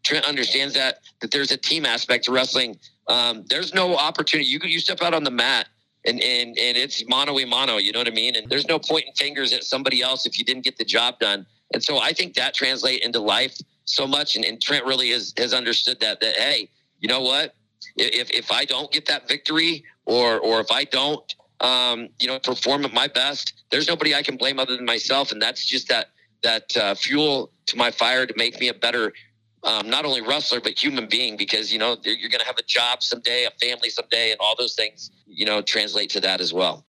Trent understands that there's a team aspect to wrestling. There's no opportunity. You step out on the mat and it's mano a mano, you know what I mean? And there's no pointing fingers at somebody else if you didn't get the job done. And so I think that translates into life so much. And Trent really has understood that, hey, you know what? If I don't get that victory or if I don't, perform at my best, there's nobody I can blame other than myself. And that's just that fuel to my fire to make me a better, not only wrestler, but human being, because, you're going to have a job someday, a family someday, and all those things, translate to that as well.